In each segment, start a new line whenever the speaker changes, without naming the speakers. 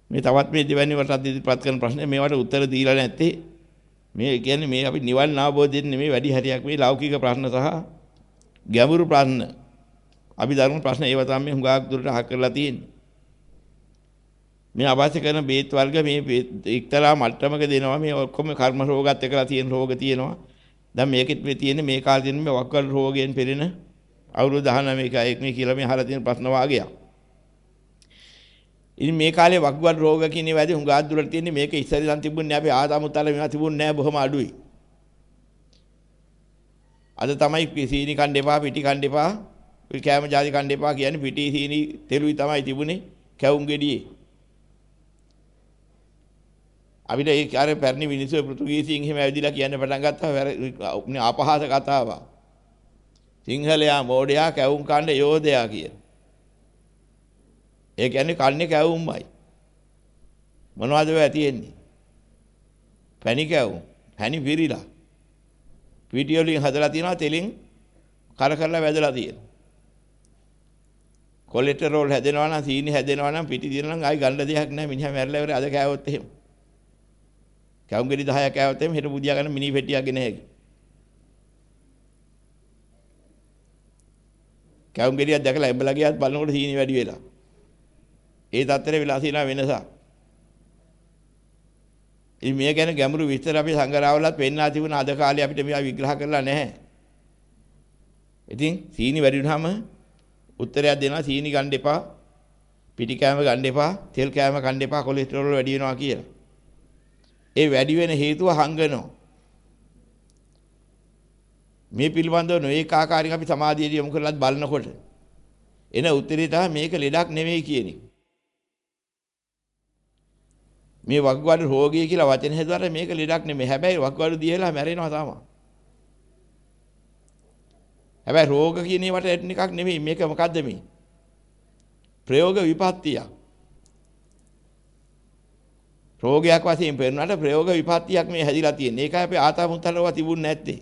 මේ තවත් මේ දෙවැනි වටත් ඉදිරිපත් කරන ප්‍රශ්නේ මේවට උත්තර දීලා නැත්තේ මේ කියන්නේ මේ අපි නිවන් අවබෝධයෙන් නෙමෙයි වැඩි හරියක් මේ ලෞකික ප්‍රශ්න සහ ගැඹුරු ප්‍රශ්න අපි ධර්ම ප්‍රශ්න ඒව තමයි හුඟක් දුරට අහ කරලා තියෙන්නේ. මේ අවශ්‍ය කරන බේත් වර්ග මේ එක්තරා මට්ටමක දෙනවා මේ ඔක්කොම කර්ම රෝගات එක්කලා තියෙන රෝග තියෙනවා. දැන් මේකෙත් මේ තියෙන්නේ මේ කාලේ තියෙන මේ වක්වල රෝගයෙන් පෙළෙන අවුරුදු 19 මේ කියලා මේ අහලා තියෙන ප්‍රශ්න වාගයක්. ඉතින් මේ කාලේ වක්වල රෝග කියන ඒවාදී හුඟක් දුරට තියෙන්නේ මේක ඉස්සරහන් තිබුණේ අපි ආදාමුතල මේවා තිබුණේ නැහැ බොහොම අඩුයි. අද තමයි සීනි කන්න එපා පිටි කන්න එපා කෑම ජාති කන්න එපා කියන්නේ පිටි සීනි තෙලුයි තමයි තිබුණේ කැවුම් ගෙඩියේ. අපිට ඒ කාර්ය පැරණි මිනිස්සු පෘතුගීසියෙන් එහෙම ඇවිදලා කියන්න පටන් ගත්තා අපහාස කතාවක්. සිංහලයා මෝඩයා කැවුම් කන්න යෝධයා කියන. ඒ කියන්නේ කන්නේ කැවුම්මයි. මොනවද වෙලා තියෙන්නේ? පැණි කැවුම්, පැණි පිරීලා. පිටි වලින් හදලා තියනවා තෙලින් කරකරලා වැදලා තියෙනවා. කොලෙස්ටරෝල් හැදෙනවා නම් සීනි හැදෙනවා නම් පිටි දිනනවා නම් ආයි ගන්න දෙයක් නැහැ මිනිහා මැරලා ඉවරයි අද කෑවොත් එහෙම. කැවුම් ගෙඩි 10ක් කෑවොත් එහෙම හෙට බුදියා ගන්න මිනි පෙට්ටියක් ගෙන හැකි. කැවුම් ගෙඩියක් දැකලා එඹලා ගියත් බලනකොට සීනි වැඩි වෙලා. ඒ තත්ත්වෙට වෙලා තියෙන වෙනසක්. ඉතින් මේ ගැන ගැඹුරු විස්තර අපි සංගරාවලත් පෙන්වා තිබුණ අද කාලේ අපිට මේවා විග්‍රහ කරලා නැහැ. ඉතින් සීනි වැඩි වුනහම උත්තරයක් දෙනවා සීනි ගන්න එපා, පිටි කෑම ගන්න එපා, තෙල් කෑම ගන්න එපා කොලෙස්ටරෝල් වැඩි වෙනවා කියලා. ඒ වැඩි වෙන හේතුව හංගනවා. මේ පිළිබඳව නොඒක ආකාරයෙන් අපි සමාධියට යොමු කරලාත් බලනකොට එන උත්තරේ තමයි මේක ලෙඩක් නෙවෙයි කියන එක. මේ වක්ගඩු රෝගය කියලා වචන හැදුවට මේක ලෙඩක් නෙමෙයි. හැබැයි වක්ගඩු දියලා මැරෙනවා තමයි. හැබැයි රෝග කියන ඒවට එකක් නෙමෙයි. මේක මොකද්ද මේ? ප්‍රයෝග විපත්තියක්. රෝගයක් වශයෙන් පෙන්වන්නට ප්‍රයෝග විපත්තියක් මේ හැදිලා තියෙන්නේ. ඒකයි අපේ ආතාමුත්තලව තිබුණ නැත්තේ.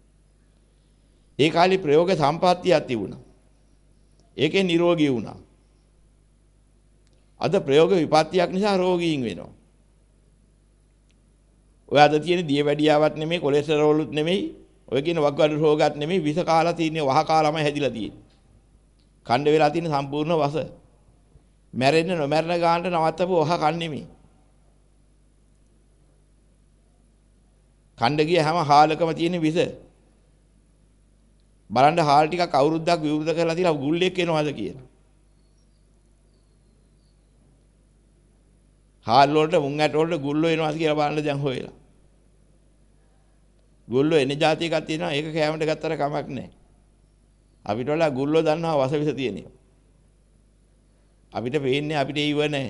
ඒ කාලේ ප්‍රයෝග සම්පත්තියක් තිබුණා. ඒකේ නිරෝගී වුණා. අද ප්‍රයෝග විපත්තියක් නිසා රෝගීන් වෙනවා. ඔය අද තියෙන දියවැඩියාවක් නෙමෙයි කොලෙස්ටරෝලුත් නෙමෙයි ඔය කියන වක්ගඩු රෝගات නෙමෙයි විස කාලා තියෙන්නේ වහ කාලාමයි හැදිලා තියෙන්නේ. කණ්ඩ වෙලා තියෙන සම්පූර්ණ වස. මැරෙන්න නොමැරෙන ගානට නවත්තපු වහ කන්නේ මේ. කණ්ඩ ගිය හැම හාලකම තියෙන විස. බලන්න හාල් ටිකක් අවුරුද්දක් විවෘත කරලා තියලා ගුල්ලෙක් එනවාද කියලා. හාල් වලට මුං ඇට වලට ගුල්ලෝ එනවාද කියලා බලන්න දැන් හොයලා. ගුල්ලෝ එන જાති එකක් තියෙනවා ඒක කැමරට ගත්තට කමක් නැහැ. අපිට වල ගුල්ලෝ දන්නවා වස විස තියෙනවා. අපිට පේන්නේ අපිට ඒව නැහැ.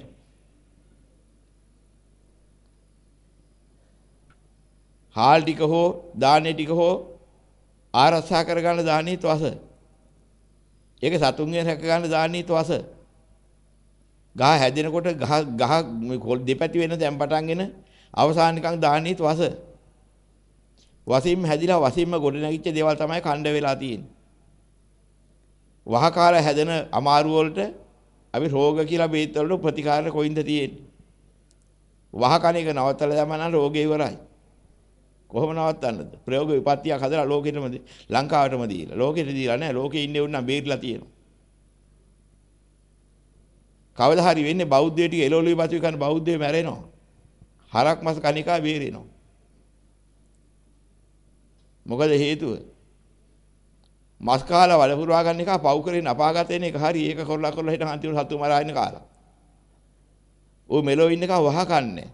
හාල් ටික හෝ දාන්නේ ටික හෝ ආරක්ෂා කර ගන්න දාන්නේ තවස. ඒක සතුන්ගෙන් රැක ගන්න දාන්නේ තවස. ගහ හැදෙනකොට ගහ දෙපැති වෙන දැන් පටන්ගෙන අවසාන නිකන් දාන්නේ තවස. වසින්ම හැදිලා වසින්ම ගොඩ නැගිච්ච දේවල් තමයි කණ්ඩ වෙලා තියෙන්නේ. වහකාර හැදෙන අමාරු වලට අපි රෝග කියලා බේත් වලට ප්‍රතිකාර කොයින්ද තියෙන්නේ. වහකණ එක නවත්තලා දැම්මම රෝගේ ඉවරයි. කොහොම නවත්තන්නද? ප්‍රයෝග විපත්තියක් හදලා ලෝකෙටම ලංකාවටම දීලා. ලෝකෙට දීලා නැහැ. ලෝකේ ඉන්නේ උන්නම් බේරිලා තියෙනවා. කවදා හරි වෙන්නේ බෞද්ධය ටික එළවලුයි බතුයි කන බෞද්ධය මැරෙනවා. හරක් මස් කණිකා බේරෙනවා. මොකද හේතුව? මස් කාලා වල පුරවා ගන්න එක පව් කරගෙන අපාගත වෙන එක හරි ඒක කරලා හිටන් අන්තිමට සතු මරා ඉන්න කාලා. ਉਹ මෙලෝ ඉන්න එක වහ කන්නේ.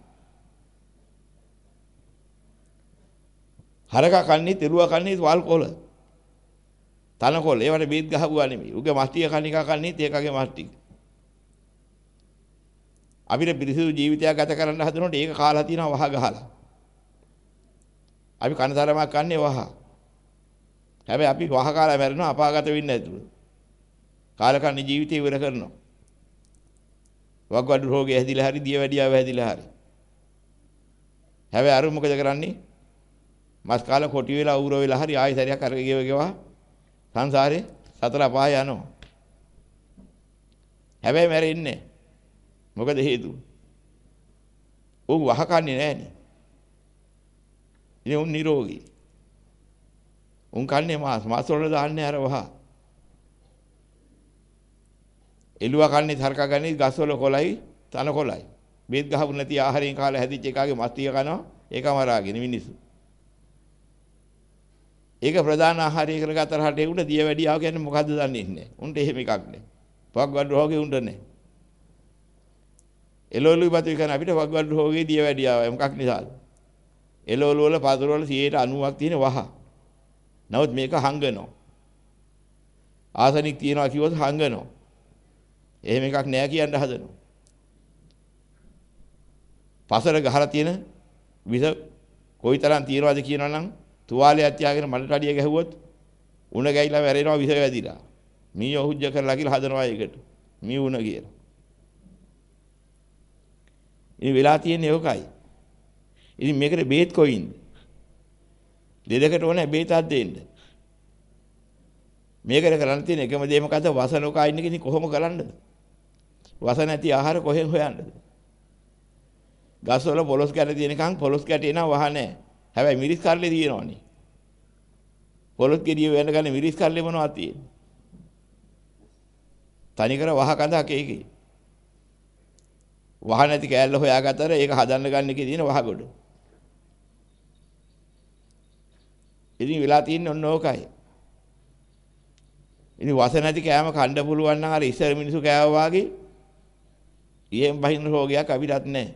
හරක කන්නේ තිරුවා කන්නේ වල් කොළ. තනකොළ ඒවට බීත් ගහපුවා නෙමෙයි. උගේ මස් ටික කණිකා කන්නේ ඒකගේ මස් ටික. අපිට පිරිසිදු ජීවිතයක් ගත කරන්න හදනකොට ඒක කාලා තියෙනවා වහ ගහලා. අපි කනතරමක් කන්නේ වහ. හැබැයි අපි වහ කාලා මැරෙනවා අපාගත වෙන්නේ නැතුව. කාලකන්ණි ජීවිතය ඉවර කරනවා. වක්ගඩු රෝගය හැදිලා හරි දියවැඩියාව හැදිලා හරි. හැබැයි අර මොකද කරන්නේ? මස් කාලා කොටි වෙලා ඌර වෙලා හරි ආයෙ සැරයක් අරගෙන ගෙවගෙවා සංසාරේ සතර අපාය යනවා. හැබැයි මැරෙන්නේ නැහැ. මොකද හේතුව? උන් වහකන්නේ නැහනේ. ඉතින් උන් නිරෝගී. උන් කන්නේ මාස් වල දාන්නේ අර වහ. එළුවා කන්නේ තරකා ගන්නේ ගස් වල කොළයි තන කොළයි. බේත් ගහපු නැති ආහාරයෙන් කාලා හැදිච්ච එකාගේ මස් ටික කනවා ඒකම රාගෙන මිනිස්සු. ඒක ප්‍රධාන ආහාරය කරගත්තට හට උන්ට දිය වැඩි ආව කියන්නේ මොකද්ද දන්නේ නැහැ. උන්ට එහෙම එකක් නැහැ. වග්වඩ රෝගේ උන්ට නැහැ. එළවලු ඉපතු කරන අපිට වග්වඩ රෝගේ දිය වැඩි ආව මොකක් නිසාද? එළවලු වල පතර වල 90ක් තියෙන වහ. නමුත් මේක හංගනවා. ආසනික් තියනවා කිව්වොත් හංගනවා. එහෙම එකක් නෑ කියන්න හදනවා. පසර ගහලා තියෙන විස කොයිතරම් තියනවද කියනවනම් තුවාලයක් තියාගෙන මඩට අඩිය ගැහුවොත් උණ ගැහිලා වැරෙනවා විස වැදිලා. මී ඔහුජ්ජ කරලා කියලා හදනවා ඒකට. මී උණ කියලා. ඉතින් වෙලා තියෙන්නේ ඕකයි. ඉතින් මේකට බේත් කොයින්ද? දෙදකට ඕනේ බේතක් දෙන්න. මේකට කරන්න තියෙන එකම දේ මොකද්ද? වසනෝකා ඉන්න කෙනෙක් කොහොම කරන්නද? වස නැති ආහාර කොහෙන් හොයන්නද? ගස් වල පොලොස් කැට තියෙනකන් පොලොස් කැටේ නම් වහ නැහැ. හැබැයි මිරිස් කල්ලේ තියෙනවනේ. පොලොස් ගෙඩිය වෙන ගන්නේ මිරිස් කල්ලේ මොනවද තියෙන්නේ? තනිකර වහ කඳක් ඒකේ. වහ නැති කෑල්ල හොයාගත්තර ඒක හදන්න ගන්න එකේ තියෙන වහ ගොඩ. ඉතින් වෙලා තියෙන්නේ ඔන්න ඕකයි. ඉතින් වස නැති කෑම කන්න පුළුවන් නම් අර ඉස්සර මිනිස්සු කෑවා වගේ ඊයෙන් බහින රෝගයක් අපිටත් නැහැ.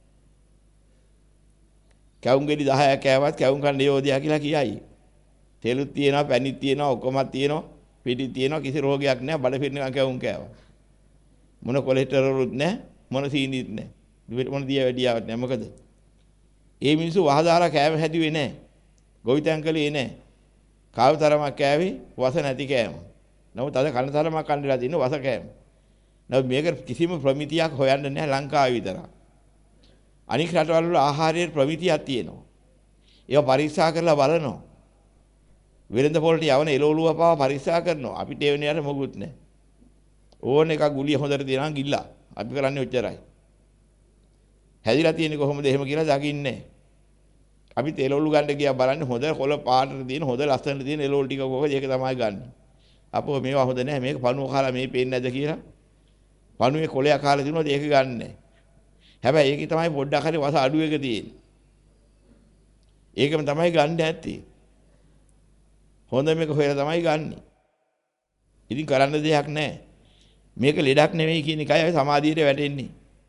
කැවුම් ගෙඩි 10ක් කෑවත් කැවුම් කන්න යෝධයා කියලා කියයි. තෙලුත් තියෙනවා, පැණිත් තියෙනවා, ඔක්කොමත් තියෙනවා, පිටිත් තියෙනවා කිසි රෝගයක් නැහැ. බඩ පිරෙනකන් කැවුම් කෑවා. මොන කොලෙස්ටරෝලුත් නැහැ, මොන සීනිත් නැහැ. මොන දිය වැඩියාවක් නැහැ. මොකද? ඒ මිනිස්සු වහදාලා කෑම හැදුවේ නැහැ. ගොවිතැන් කළේ නැහැ. කාව තරමක් කෑවේ වස නැති කෑම. නමුත් අද කන තරමක් කන්නලා තියෙන වස කෑම. නමුත් මේක කිසිම ප්‍රමිතියක් හොයන්න නැහැ ලංකාවේ විතරක්. අනික් රටවල් වල ආහාරයේ ප්‍රමිතියක් තියෙනවා. ඒවා පරීක්ෂා කරලා බලනවා. වෙළඳ පොළට යවන එළවලුව පාව පරීක්ෂා කරනවා. අපිට ඒ වෙන යට මොකුත් නැහැ. ඕන එකක් ගුලිය හොඳට තියනවා ගිල්ලා. අපි කරන්නේ ඔච්චරයි. හැදිලා තියෙන්නේ කොහොමද එහෙම කියලා දකින්නේ. අපි එළවලු ගන්න ගියා බලන්නේ හොඳ කොළ පාටට තියෙන හොඳ ලස්සනට තියෙන එළවලු ටික කොහොමද ඒක තමයි ගන්න. අපෝ මේවා හොඳ නැහැ මේක පණුව කාලා මේ පේන්නේ නැද්ද කියලා. පණුවේ කොළයක් කාලා දිනුවොත් ඒක ගන්න නැහැ. හැබැයි ඒකේ තමයි පොඩ්ඩක් හරි වස අඩු එක තියෙන්නේ. ඒකම තමයි ගන්න ඇත්තේ. හොඳ මේක හොයලා තමයි ගන්නෙ. ඉතින් කරන්න දෙයක් නැහැ. මේක ලෙඩක් නෙවෙයි කියන එකයි සමාධියට වැටෙන්නේ.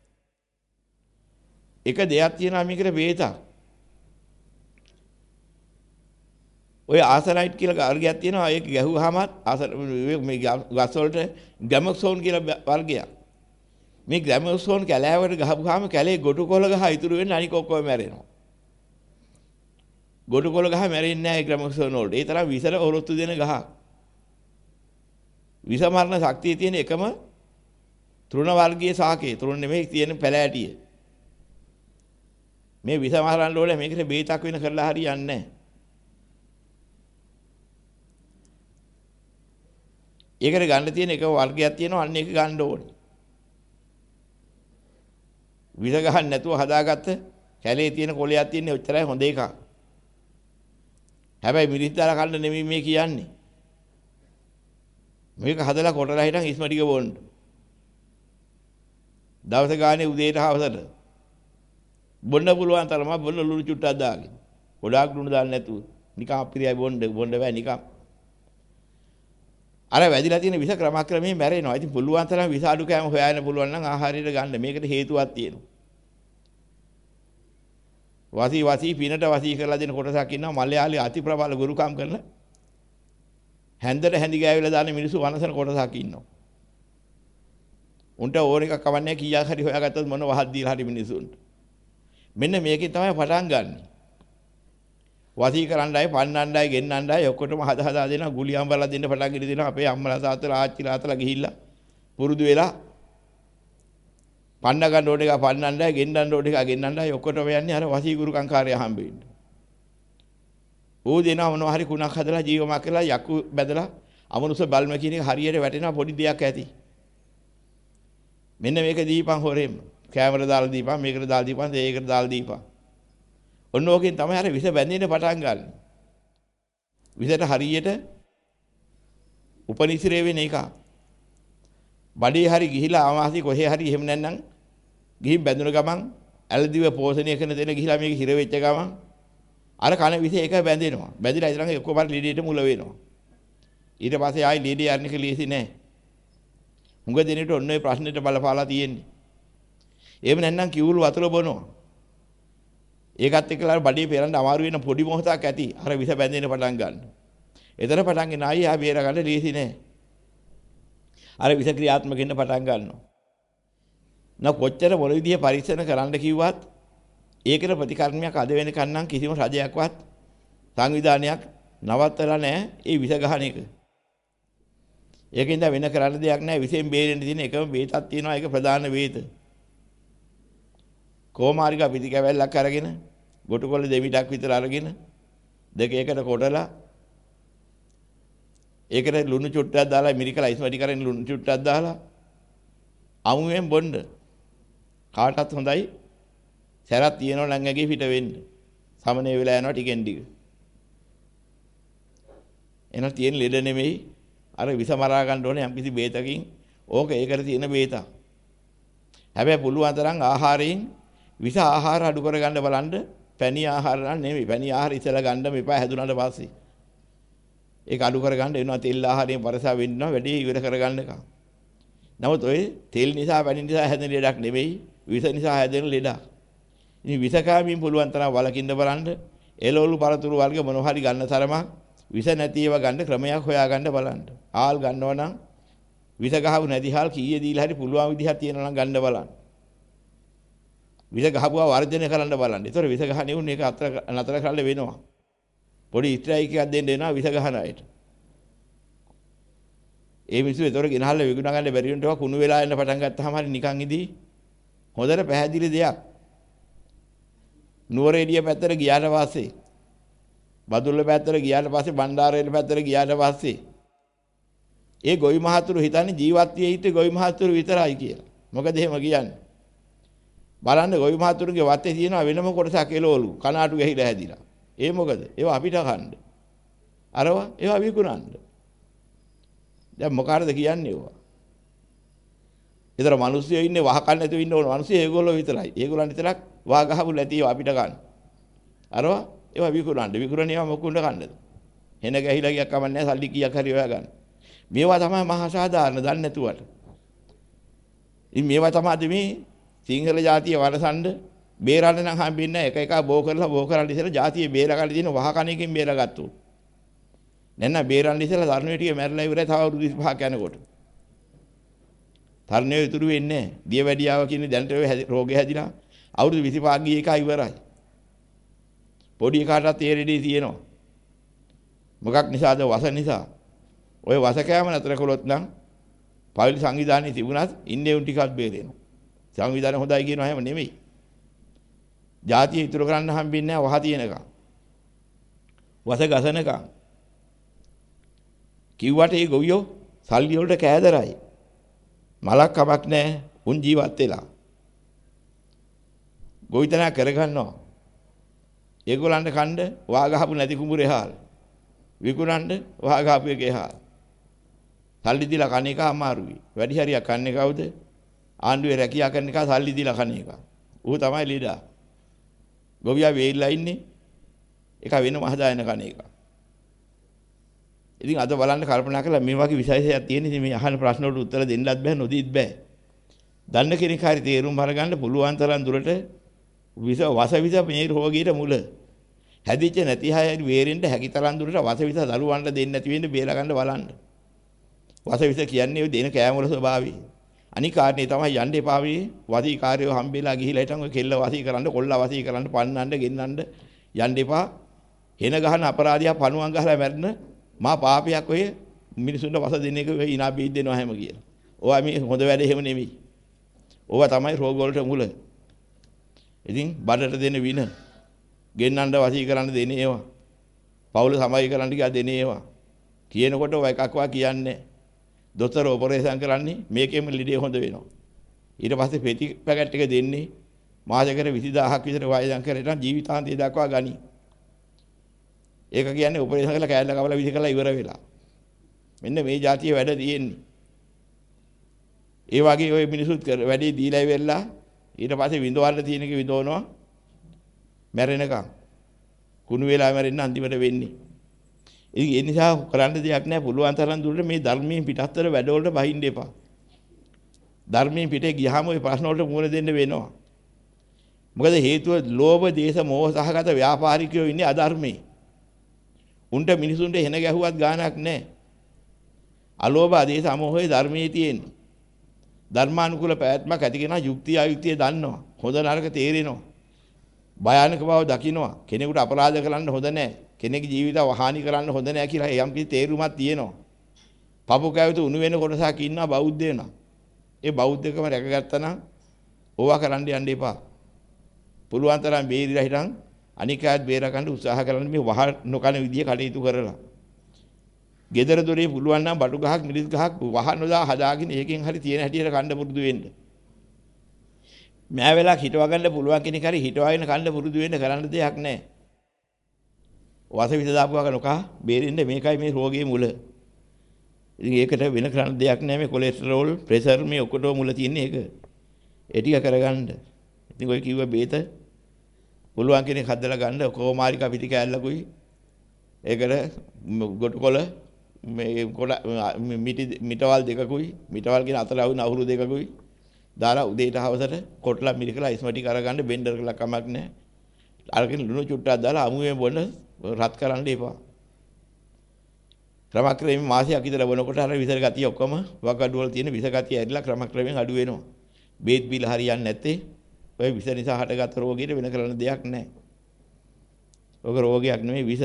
එක දෙයක් තියෙනවා මේකට වේතක්. ඔය ආසනයිට් කියලා වර්ගයක් තියෙනවා. ඒක ගැහුවාමත් මේ ගස් වලට ගැමොක්සෝන් කියලා වර්ගයක්. මේ ගැමොක්සෝන් කැලෑවට ගහපුවාම කැලේ ගොටුකොළ ගහ ඉතුරු වෙන්නේ අනික ඔක්කොම මැරෙනවා. ගොටුකොළ ගහ මැරෙන්නේ නැහැ ගැමොක්සෝන් වලට. ඒ තරම් විසර ඔරොත්තු දෙන ගහක්. විස මරණ ශක්තිය තියෙන එකම තෘණ වර්ගයේ ශාකේ. තෘණ නෙමෙයි තියෙන පැලෑටිය. මේ විස මරන්න ඕනේ මේකට බේතක් වෙන කරලා හරියන්නේ නැහැ. ඒකට ගන්න තියෙන එක වර්ගයක් තියෙනවා අන්න ඒක ගන්න ඕනේ. විස ගහන්න නැතුව හදාගත්ත කැලේ තියෙන කොළයක් තියෙන ඔච්චරයි හොඳ එකක්. හැබැයි මිරිස් දාලා කන්න නෙමෙයි මේ කියන්නේ. මේක හදලා කොටලා හිටන් ඉස්ම ටික බොන්න. දවස ගානේ උදේට හවසට බොන්න පුළුවන් තරම බොන්න ලුණු චුට්ටක් දාගෙන. ගොඩාක් ලුණු දාන්න නැතුව නිකන් අපිරියයි බොන්න බෑ නිකන්. අර වැදිලා තියෙන විස ක්‍රමක්‍රමයෙන් මැරෙනවා. ඉතින් පුළුවන් තරම් විස අඩු කෑම හොයන්න පුළුවන් නම් ආහාරයට ගන්න. මේකට හේතුවක් තියෙනවා. වසී පිනට වසී කරලා දෙන කොටසක් ඉන්නවා මලයාලි අති ප්‍රබල ගුරුකම් කරන හැන්දට හැඳි ගෑවිලා දාන මිනිස්සු වනසන කොටසක් ඉන්නවා. උන්ට ඕන එකක් කවන්නේ කීයක් හරි හොයාගත්තොත් මොන වහක් දීලා හරි මිනිස්සුන්ට. මෙන්න මේකෙන් තමයි පටන් ගන්නෙ. වසී කරන්නයි පන්නන්නයි ගෙන්නන්නයි ඔක්කොටම හදා දෙනවා ගුලියම් බලලා දෙන්න පටන් ගිහින් දෙනවා අපේ අම්මලා තාත්තලා ආච්චිලා අතලා ගිහිල්ලා පුරුදු වෙලා පන්න ගන්න ඕන එක පන්නන්නයි ගෙන්නන්න ඕන එක ගෙන්නන්නයි ඔක්කොටම යන්නේ අර වසී ගුරුකංකාරය හම්බෙන්න. ඌ දෙනවා මොනවා හරි කුණක් හදලා ජීවමක් කරලා යකු බැදලා අමනුෂ බල්ම කියන එක හරියට වැටෙනවා පොඩි දෙයක් ඇති. මෙන්න මේක දීපන් හොරෙම් කැමර දාලා දීපන් මේකට දාලා දීපන් ඒකට දාලා දීපන්. ඔන්න ඕකෙන් තමයි අර විස බැඳෙන්න පටන් ගන්න. විසට හරියට උපනිශ්‍රේ වෙන එක. බඩේ හරි ගිහිලා ආමාසි කොහේ හරි එහෙම නැත්නම් ගිහින් බැඳුන ගමන් ඇලදිව පෝෂණය කරන දෙන ගිහිලා මේක හිර වෙච්ච ගමන් අර කන විස එක බැඳෙනවා. බැඳිලා ඉතින් එක්කපාර ලීඩේට මුල වෙනවා. ඊට පස්සේ ආයි ලීඩේ යන්නේ කලීසි නැහැ. හුඟ දෙනෙට ඔන්න ඔය ප්‍රශ්නෙට බලපාලා තියෙන්නේ. එහෙම නැත්නම් කිවුල් වතුර බොනවා. ඒකත් එක්කලා බඩේ පෙරන්න අමාරු වෙන පොඩි මොහොතක් ඇති. අර විස බැඳෙන්න පටන් ගන්නවා. එතන පටන් ගෙන ආයි ආ බේර ගන්න ලීසි නැහැ. අර විස ක්‍රියාත්මක වෙන්න පටන් ගන්නවා. කොච්චර මොන විදිහේ පරීක්ෂණ කරන්න කිව්වත් ඒකට ප්‍රතිකර්මයක් අද වෙනකන් නම් කිසිම රජයක්වත් සංවිධානයක් නවත්තලා නැහැ ඒ විස ගහන එක. ඒකෙන්ද වෙන කරන්න දෙයක් නැහැ. විසෙන් බේරෙන්න තියෙන එකම බේතක් තියෙනවා. ඒක ප්‍රධාන බේත. කොමාරික පිටි කැවැල්ලක් අරගෙන ගොටුකොළ දෙමිටක් විතර අරගෙන දෙක එකට කොටලා ඒකට ලුණු චුට්ටක් දාලා මිරිකලා ඉස්මටි කරගෙන ලුණු චුට්ටක් දාලා අමුයෙන් බොන්න. කාටත් හොඳයි. සැරක් තියෙනවා නම් ඇගේ පිට වෙන්න. සමනේ වෙලා යනවා ටිකෙන් ටික. එනවා තියෙන ලෙඩ නෙමෙයි. අර විස මරා ගන්න ඕනේ යම්කිසි බේතකින්. ඕක ඒකට තියෙන බේත. හැබැයි පුළුවන් තරම් ආහාරයෙන් විස ආහාර අඩු කර ගන්න බලන්න. පැණි ආහාර නෙමෙයි. පැණි ආහාර ඉතලා ගන්න මෙපා හැදුනට පස්සේ. ඒක අඩු කර ගන්න වෙනවා තෙල් ආහාරයෙන් වරසා වෙන්නවා වැඩි ඉවර කර ගන්න එක. නමුත් ඔය තෙල් නිසා පැණි නිසා හැදෙන ලෙඩක් නෙමෙයි. විස නිසා හැදෙන ලෙඩක්. ඉතින් විසකාමින් පුළුවන් තරම් වලකින්න බලන්න. එළවලු පළතුරු වර්ග මොනවා හරි ගන්න තරමක් විස නැති ඒවා ගන්න ක්‍රමයක් හොයා ගන්න බලන්න. ආල් ගන්නවා නම් විස ගහපු නැති හාල් කීයේ දීලා හරි පුළුවන් විදිහක් තියෙනවා නම් ගන්න බලන්න. විස ගහපුවා වර්ජනය කරන්න බලන්න. ඒතර විස ගහන්නේ උන් ඒක නතර කරන්න වෙනවා. පොඩි ස්ට්‍රයික් එකක් දෙන්න වෙනවා විස ගහන අයට. ඒ මිනිස්සු ඒතර ගෙනහල්ල විකුණා ගන්න බැරි වෙනට ඒවා කුණු වෙලා යන පටන් ගත්තාම හරි නිකන් ඉදී හොඳට පැහැදිලි දෙයක්. නුවරඑළිය පැත්තට ගියාට පස්සේ බදුල්ල පැත්තට ගියාට පස්සේ බණ්ඩාරේල පැත්තට ගියාට පස්සේ ඒ ගොවි මහතුරු හිතන්නේ ජීවත් විය යුත්තේ ගොවි මහතුරු විතරයි කියලා. මොකද එහෙම කියන්නේ? බලන්න ගොවි මහතුරුගේ වත්තේ තියෙනවා වෙනම කොටසක් එළවලු කනාටු ගහිලා හැදිලා. ඒ මොකද? ඒවා අපිට කන්න. අරවා ඒවා විකුණන්න. දැන් මොකාටද කියන්නේ ඒවා? ඒතර මිනිස්සු ඉන්නේ වහ කන්න නැතුව ඉන්න ඕන මිනිස්සු ඒගොල්ලෝ විතරයි. ඒගොල්ලන් විතරක් වා ගහපු නැති ඒවා අපිට ගන්න. අරවා ඒවා විකුණන්න. විකුණන ඒවා මොකුණ්ඩ කන්නද? හෙන ගහිලා ගියක් කමක් නැහැ සල්ලි කීයක් හරි හොයා ගන්න. මේවා තමයි මහා සාධාරණ දන්නේ නැතුවට. ඉතින් මේවා තමයි මේ සිංහල ජාතිය වරසන්න බේරන්න නම් හම්බෙන්නේ නැහැ. එක එක බෝ කරලා ඉතල ජාතිය බේරගන්න දින වහ කණේකින් බේරගත්තොත්. නැත්නම් බේරන්න ඉතල තරුණිය ටික මැරලා ඉවරයි තව අවුරුදු 25ක් යනකොට. තරුණිය ඉතුරු වෙන්නේ නැහැ. දියවැඩියාව කියන්නේ දැනට ඔය රෝගේ හැදිලා අවුරුදු 25 ගිය එක ඉවරයි. පොඩි කාටත් තේරෙන්නේ තියෙනවා. මොකක් නිසාද? වස නිසා. ඔය වස කෑම නතර කළොත් නම් පෞල් සංවිධානයේ තිබුණත් ඉන්නේ උන් ටිකක් බේරෙනවා. සංවිධානය හොඳයි කියනවා හැම නෙමෙයි. ජාතිය ඉතුරු කරන්න හම්බෙන්නේ නැහැ වහ තියෙනකම්. වස ගසනකම්. කිව්වට ඒ ගොවියෝ සල්ලි වලට කෑදරයි. මලක් කමක් නැහැ උන් ජීවත් වෙලා. ගොවිතැන කරගන්නවා. ඒගොල්ලන්ට කණ්ඩ වා ගහපු නැති කුඹුරේ හාල්. විකුණන්න වා ගහපු එකේ හාල්. සල්ලි දීලා කණ එක අමාරුයි. වැඩි හරියක් කන්නේ කවුද? ආණ්ඩුවේ රැකියා කරන එක සල්ලි දීලා කණ එක. ඌ තමයි ලීඩා. ගොවියා වේලිලා ඉන්නේ. ඒක වෙනම හදාගෙන කණ එක. ඉතින් අද බලන්න කල්පනා කරලා මේ වගේ විශේෂයක් තියෙන ඉතින් මේ අහන ප්‍රශ්න වලට උත්තර දෙන්නත් බෑ නොදීත් බෑ. දන්න කෙනෙක් හරි තේරුම් අරගන්න පුළුවන් තරම් දුරට වස විස මේ රෝගීට මුල හැදිච්ච නැති අය වේරෙන්න හැකි තරම් දුරට වස විස දරුවන්ට දෙන්නේ නැති වෙන්න බේර ගන්න බලන්න. වස විස කියන්නේ ඔය දෙන කෑම වල ස්වභාවය. අනික කාරණේ තමයි යන්න එපා මේ වසී කාර්යෝ හම්බෙලා ගිහිලා හිටන් ඔය කෙල්ල වසී කරන්න කොල්ල වසී කරන්න පන්නන්න ගෙන්නන්න යන්න එපා. හෙන ගහන අපරාධියා පණුවන් ගහලා මැරෙන මා පාපයක් ඔය මිනිසුන්ට වස දෙන එක වෙයි ඉනා බීජ දෙනවා හැම කියලා. ඔයා මේ හොඳ වැඩ එහෙම නෙමෙයි. ඕවා තමයි රෝග වලට මුල. ඉතින් බඩට දෙන වින ගෙන්නන්න වසී කරන්න දෙන ඒවා. පවුල සමයි කරන්න ගියා දෙන ඒවා. කියනකොට ඔය එකක්වා කියන්නේ. දොස්තර ඔපරේෂන් කරන්නේ මේකෙම ලිඩේ හොඳ වෙනවා. ඊට පස්සේ පෙති පැකට් එක දෙන්නේ මාසෙකට 20000ක් විතර වයදම් කරලා ජීවිතාන්තය දක්වා ගනි. ඒක කියන්නේ ඔපරේෂන් කරලා කෑල්ල කවලා විසි කරලා ඉවර වෙලා. මෙන්න මේ જાතිය වැඩ තියෙන්නේ. ඒ වගේ ওই මිනිසුත් වැඩි දීලා ඉවරලා ඊට පස්සේ විඳවන්න තියෙන එක විඳවනවා මැරෙනකම්. කුණු වෙලා මැරෙන්න අන්තිමට වෙන්නේ. ඉතින් ඒ නිසා කරන්න දෙයක් නැහැ. පුළුවන් තරම් දුරට මේ ධර්මයෙන් පිටත්තර වැඩවලට බහින්න එපා. ධර්මයෙන් පිටේ ගියාම ওই ප්‍රශ්න වලට මුහුණ දෙන්න වෙනවා. මොකද හේතුව ලෝභ, දේශ, මෝහ සහගත ව්‍යාපාරිකයෝ ඉන්නේ අධර්මයේ. උන්ට මිනිසුන්ට හෙන ගැහුවත් ගාණක් නැහැ. අලෝභ, ආදේශ, අමෝහයේ ධර්මයේ තියෙන්නේ. ධර්මානුකූල පැවැත්මක් ඇති කෙනා යුක්තිය අයුක්තිය දන්නවා. හොඳ නරක තේරෙනවා. භයානක බව දකිනවා. කෙනෙකුට අපරාධ කරන්න හොඳ නැහැ. කෙනෙකුගේ ජීවිත වහානි කරන්න හොඳ නැහැ කියලා යම් කිසි තේරුමක් තියෙනවා. පපු කැවිතු උණු වෙන කොටසක් ඉන්නවා බෞද්ධ වෙනවා. ඒ බෞද්ධකම රැකගත්තා නම් ඕවා කරන්න යන්න එපා. පුළුවන් තරම් බේරිලා හිටන් අනිකාත් බේර ගන්න උත්සාහ කරන්න මේ වහ නොකන විදිය කටයුතු කරලා. ගෙදර දොරේ පුළුවන් නම් බටු ගහක් මිරිස් ගහක් වහ නොදා හදාගෙන ඒකෙන් හරි තියෙන හැටියට කන්න පුරුදු වෙන්න. මෑ වෙලාවක් හිටවා ගන්න පුළුවන් කෙනෙක් හරි හිටවාගෙන කන්න පුරුදු වෙන්න කරන්න දෙයක් නැහැ. වාස විස දාපුවා නොකා බේරෙන්න මේකයි මේ රෝගයේ මුල. ඉතින් ඒකට වෙන කරන්න දෙයක් නැහැ. මේ කොලෙස්ටරෝල්, ප්‍රෙෂර් මේ ඔක්කොටම මුල තියෙන්නේ ඒක. ඒ ටික කරගන්න. ඉතින් ඔය කිව්ව බේත පුළුවන් කෙනෙක් හදලා ගන්න කොමාරිකා පිටි කෑල්ලකුයි. ඒකට ගොටුකොළ මේ කොට මිටවල් දෙකකුයි. මිටවල් කියන අතර අවුන අහුරු දෙකකුයි. දාලා උදේට හවසට කොටලා මිරිකලා ඉස්මටි කරගන්න බෙන්ඩර් කරලා කමක් නැහැ. අරගෙන ලුණු චුට්ටක් දාලා අමුවේ බොන්න රත් කරන්න එපා. ක්‍රමක්‍රමයෙන් මාසයක් විතර වනකොට අර විස ගතිය ඔක්කොම වගඩු වල තියෙන විස ගතිය ඇරිලා ක්‍රමක්‍රමයෙන් අඩු වෙනවා. බේත් බිල හරියන්නේ නැත්තේ ඔය විස නිසා හටගත් රෝගීට වෙන කරන්න දෙයක් නැහැ. ඔක රෝගයක් නෙමෙයි විස.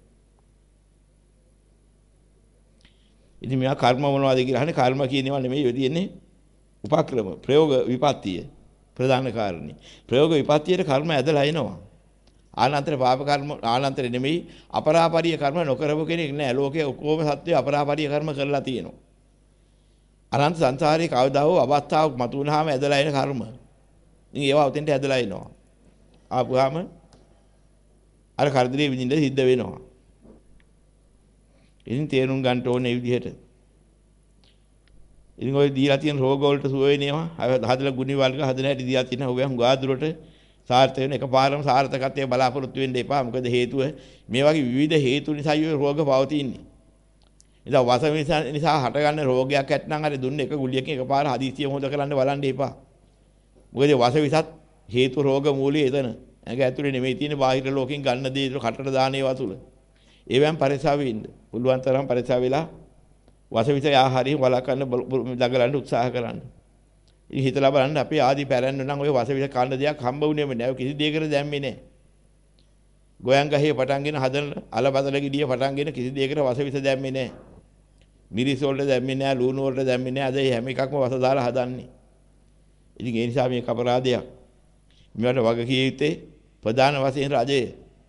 ඉතින් මෙයා කර්ම මොනවද කියලා අහන්නේ කර්ම කියනවා නෙමෙයි ඔය තියෙන්නේ උපක්‍රම ප්‍රයෝග විපත්තිය ප්‍රධාන කාරණේ. ප්‍රයෝග විපත්තියේ කර්ම ඇදලා එනවා. ආනන්තර පාප කර්ම ආනන්තර නෙමෙයි අපරාපරිය කර්ම නොකරපු කෙනෙක් නෑ. ලෝකයේ ඔක්කොම සත්‍යය අපරාපරිය කර්ම කරලා තියෙනවා. අනන්ත සංසාරේ කවදා හෝ අවස්ථාවක් මතුවනහම ඇදලා එන කර්ම. ඉතින් ඒවා උතෙන්ට ඇදලා එනවා. ආපුවාම අර කරදරේ විඳින්න සිද්ධ වෙනවා. ඉතින් තේරුම් ගන්න ඕනේ මේ විදිහට. ඉතින් ඔය දීලා තියෙන රෝග වලට සුව වෙනේවා. හදලා ගුණි වර්ග හදලා හැටි දීලා තියෙන ඔය හුඟා දුරට සාර්ථක වෙන එකපාරම සාර්ථකත්වයේ බලාපොරොත්තු වෙන්න එපා. මොකද හේතුව මේ වගේ විවිධ හේතු නිසා ඔය රෝග පවතින්නේ. ඉතින් වස නිසා හටගන්න රෝගයක් ඇත්නම් හරි දුන්න එක ගුලියකින් එකපාර හදිසියෙ හොද කරන්න බලන්න එපා. මොකද වස විසත් හේතු රෝග මූලිය එතන. ඇඟ ඇතුලේ නෙමෙයි තියෙන්නේ බාහිර ලෝකෙන් ගන්න දේ කටට දාන ඒවා තුල. ඒවෙන් පරිසාවෙ ඉන්න. පුළුවන් තරම් පරිසාව වෙලා වස විස ආහාරයෙන් වළක්වන්න දඟලන්න උත්සාහ කරන්න. ඉතින් හිතලා බලන්න අපි ආදි පැරැන්න නම් ඔය වස විස කන්න දෙයක් හම්බ වුණේම නෑ. කිසි දෙයකට දැම්මේ නෑ. ගෝයන් ගහේ පටන්ගෙන හදන අලබදල ගෙඩිය පටන්ගෙන කිසි දෙයකට වස විස දැම්මේ නෑ. මිරිස් වලට දැම්මේ නෑ, ලුණු වලට දැම්මේ නෑ. අද හැම එකක්ම වස දාලා හදන්නේ. ඉතින් ඒ නිසා මේක අපරාධයක්. මේවට වග කිය යුත්තේ ප්‍රධාන වශයෙන් රජය.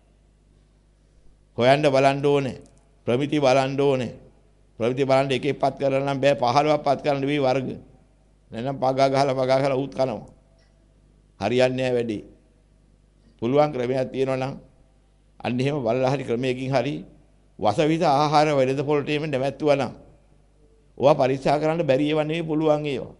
හොයන්න බලන්න ඕනේ. ප්‍රමිති බලන්න ඕනේ. ප්‍රමිති බලන්න එකෙක්පත් කරලා නම් බෑ 15ක් පත් කරන්න වෙයි වර්ග. නැත්නම් පගා ගහලා උත් කනවා. හරියන්නේ නැහැ වැඩි. පුළුවන් ක්‍රමයක් තියෙනවා නම් අන්න එහෙම බලලා හරි ක්‍රමයකින් හරි වසවිස ආහාර වෙළඳ පොළට එමෙ නැවැත්තුවා නම් ඕවා පරීක්ෂා කරන්න බැරි ඒවා නෙවෙයි පුළුවන් ඒවා.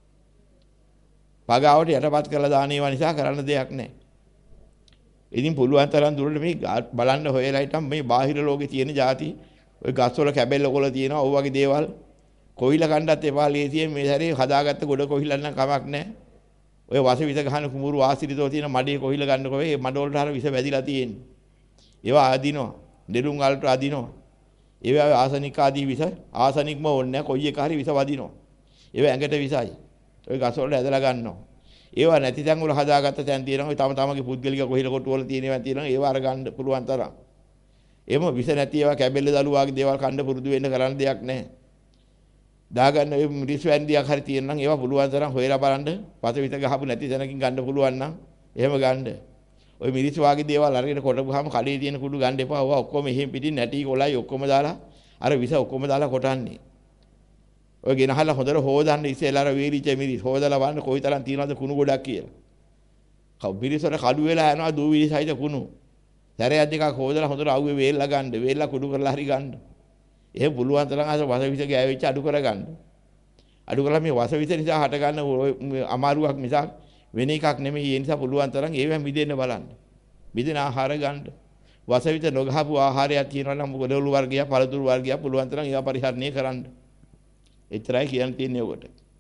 පගාවට යටපත් කරලා දාන ඒවා නිසා කරන්න දෙයක් නැහැ. ඉතින් පුළුවන් තරම් දුරට මේ බලන්න හොයලා හිටම් මේ බාහිර ලෝකේ තියෙන જાති ඔය ගස්වල කැබෙල්ල කොළ තියෙනවා ඔය වගේ දේවල් කොයිල කණ්ඩත් එපා ලේසියෙන් මේ හැරේ හදාගත්ත ගොඩ කොහිලක් නම් කමක් නැහැ. ඔය වස විස ගහන කුඹුරු ආශ්‍රිතව තියෙන මඩේ කොහිල ගන්න කොහේ මේ මඩ වලට අර විස වැදිලා තියෙන්නේ. ඒවා ආදිනවා. දෙලුම් වලට ආදිනවා. ඒවා ආසනික ආදී විස ආසනිකම ඕනේ නැහැ කොයි එක හරි විස වදිනවා. ඒවා ඇඟට විසයි. ඔය ගස් වලට ඇදලා ගන්නවා. ඒවා නැති තැන් වල හදාගත්ත තැන් තියෙනවා. ඔය තම තමගේ පුද්ගලික කොහිල කොටු වල තියෙනවා තියෙනවා. ඒවා අර ගන්න පුළුවන් තරම්. එම විස නැති ඒවා කැබෙල්ල දළු වගේ දේවල් කන්න පුරුදු වෙන්න කරන්න දෙයක් නැහැ. දාගන්න ඔය මිරිස් වැන්දියක් හරි තියෙන නම් ඒවා පුළුවන් තරම් හොයලා බලන්න පත විත ගහපු නැති තැනකින් ගන්න පුළුවන් නම් එහෙම ගන්න. ඔය මිරිස් වාගේ දේවල් අරගෙන කොටපුවාම කඩේ තියෙන කුඩු ගන්න එපා. ඔවා ඔක්කොම එහෙම් පිටින් නැටි කොලයි ඔක්කොම දාලා අර විස ඔක්කොම දාලා කොටන්නේ. ඔය ගෙනහලා හොඳට හොදන්න ඉස්සෙල්ලා අර වේලිච්ච මිරිස් හොදලා බලන්න කොයිතරම් තියනවද කුණු ගොඩක් කියලා. මිරිස් වල කඩු වෙලා යනවා දූවිලි සහිත කුණු. සැරයක් දෙකක් හොදලා හොඳට අවුවේ වේල්ලා ගන්න. වේල්ලා කුඩු කරලා හරි ගන්න. එහෙම පුළුවන් තරම් අර වසවිස ගෑවිච්ච අඩු කරගන්න. අඩු කරලා මේ වසවිස නිසා හට ගන්න අමාරුවක් මිසක් වෙන එකක් නෙමෙයි. ඒ නිසා පුළුවන් තරම් ඒවෙන් මිදෙන්න බලන්න. මිදෙන ආහාර ගන්න. වසවිස නොගහපු ආහාරයක් තියෙනවා නම් ගොඩවලු වර්ගය, පළතුරු වර්ගය පුළුවන් තරම් ඒවා පරිහරණය කරන්න. එච්චරයි කියන්න තියෙන්නේ ඔකට.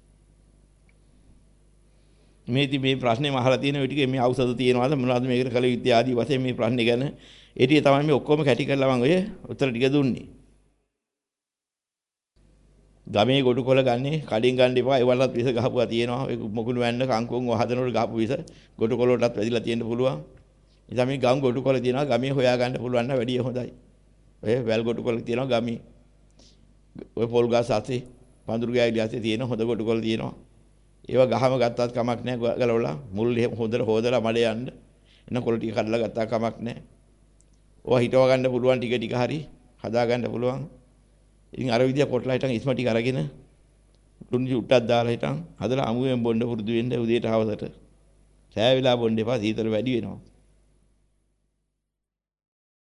මේ ප්‍රශ්නේ මහලා තියෙන ඔය ටිකේ මේ ඖෂධ තියෙනවද මොනවද මේකට කළ යුත්තේ ආදී වශයෙන් මේ ප්‍රශ්නේ ගැන ඒ ටික තමයි මේ ඔක්කොම කැටි කරලා මම ඔය උත්තර ටික දුන්නේ. ගමේ ගොඩකොළ ගන්නේ කඩින් ගන්න එපා. ඒවලත් විස ගහපුවා තියෙනවා. ඒ මොකුළු වැන්න කංකුන් හදනකොට ගහපු විස ගොඩකොළ වලටත් වැදිලා තියෙන්න පුළුවන්. ඉතින් මේ ගම් ගොඩකොළ තියෙනවා. ගමේ හොයා ගන්න පුළුවන් නම් වැඩි හොඳයි. ඔය වැල් ගොඩකොළ තියෙනවා ගමේ. ඔය පොල් ගස් ඇති පඳුරු ගෑවිලි ඇති තියෙන හොඳ ගොඩකොළ තියෙනවා. ඒවා ගහම ගත්තත් කමක් නැහැ ගලවලා මුල් හොඳට හොදලා මඩ යන්න. එන කොළ ටික කඩලා ගත්තා කමක් නැහැ. ඔය හිටව ගන්න පුළුවන් ටික ටික හරි හදා ගන්න පුළුවන්. ඉතින් අර විදිය කොටලා හිටන් ඉස්ම ටික අරගෙන ලුණු චුට්ටක් දාලා හිටන් හදලා අමුයෙන් බොන්න පුරුදු වෙන්න උදේට හවසට. සෑ වෙලා බොන්න එපා සීතල වැඩි වෙනවා.